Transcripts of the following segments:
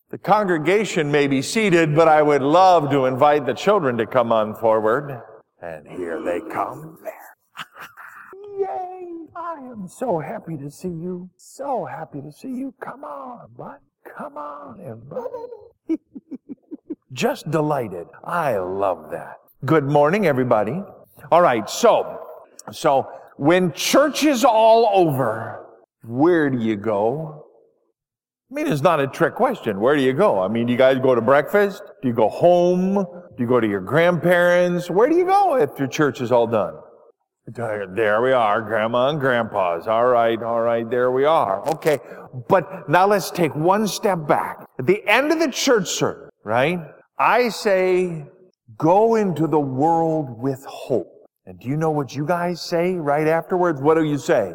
The congregation may be seated, but I would love to invite the children to come on forward. And here they come. Yay! I am so happy to see you. So happy to see you. Come on, bud. Come on, everybody. Just delighted. I love that. Good morning, everybody. All right, so when church is all over, where do you go? I mean, it's not a trick question. Where do you go? I mean, do you guys go to breakfast? Do you go home? Do you go to your grandparents? Where do you go if your church is all done? There we are, Grandma and Grandpa's. All right, there we are. Okay, but now let's take one step back. At the end of the church service, right, I say, go into the world with hope. And do you know what you guys say right afterwards? What do you say?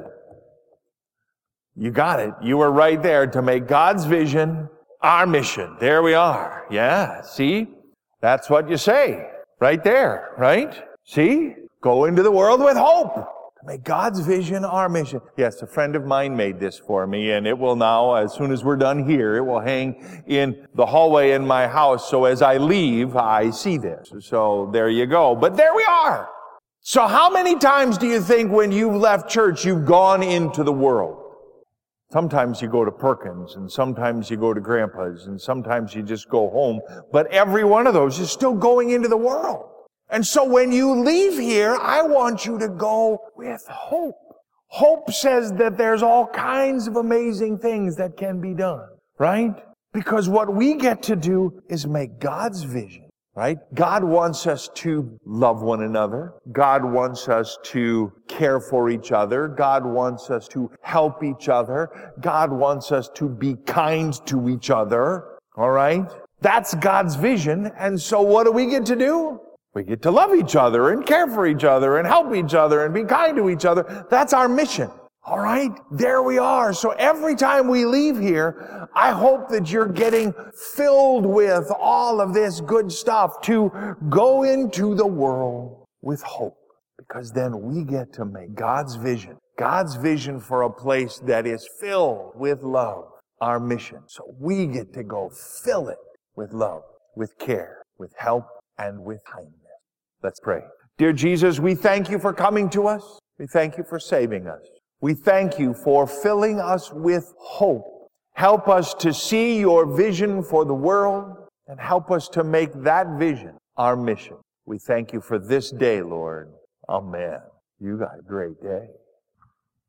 You got it. You were right there. To make God's vision our mission. There we are. Yeah, see? That's what you say. Right there, right? See? Go into the world with hope. To make God's vision our mission. Yes, a friend of mine made this for me, and it will now, as soon as we're done here, it will hang in the hallway in my house. So as I leave, I see this. So there you go. But there we are. So how many times do you think when you've left church, you've gone into the world? Sometimes you go to Perkins, and sometimes you go to Grandpa's, and sometimes you just go home. But every one of those is still going into the world. And so when you leave here, I want you to go with hope. Hope says that there's all kinds of amazing things that can be done, right? Because what we get to do is make God's vision, right? God wants us to love one another. God wants us to care for each other. God wants us to help each other. God wants us to be kind to each other. All right? That's God's vision. And so what do we get to do? We get to love each other and care for each other and help each other and be kind to each other. That's our mission. All right? There we are. So every time we leave here, I hope that you're getting filled with all of this good stuff to go into the world with hope. Because then we get to make God's vision for a place that is filled with love, our mission. So we get to go fill it with love, with care, with help, and with kindness. Let's pray. Dear Jesus, we thank you for coming to us. We thank you for saving us. We thank you for filling us with hope. Help us to see your vision for the world and help us to make that vision our mission. We thank you for this day, Lord. Amen. You got a great day.